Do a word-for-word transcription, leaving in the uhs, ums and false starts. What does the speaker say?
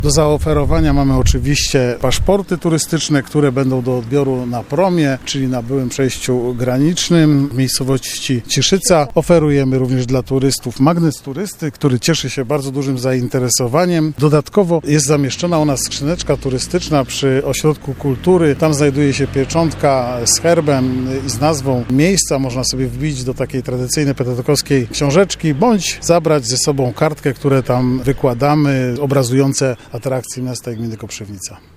Do zaoferowania mamy oczywiście paszporty turystyczne, które będą do odbioru na promie, czyli na byłym przejściu granicznym w miejscowości Ciszyca. Oferujemy również dla turystów magnes turysty, który cieszy się bardzo dużym zainteresowaniem. Dodatkowo jest zamieszczona u nas skrzyneczka turystyczna przy Ośrodku Kultury. Tam znajduje się pieczątka z herbem i z nazwą miejsca. Można sobie wbić do takiej tradycyjnej petetkowskiej książeczki, bądź zabrać ze sobą kartkę, które tam wykładamy, obrazujące atrakcje miasta i gminy Koprzywnica.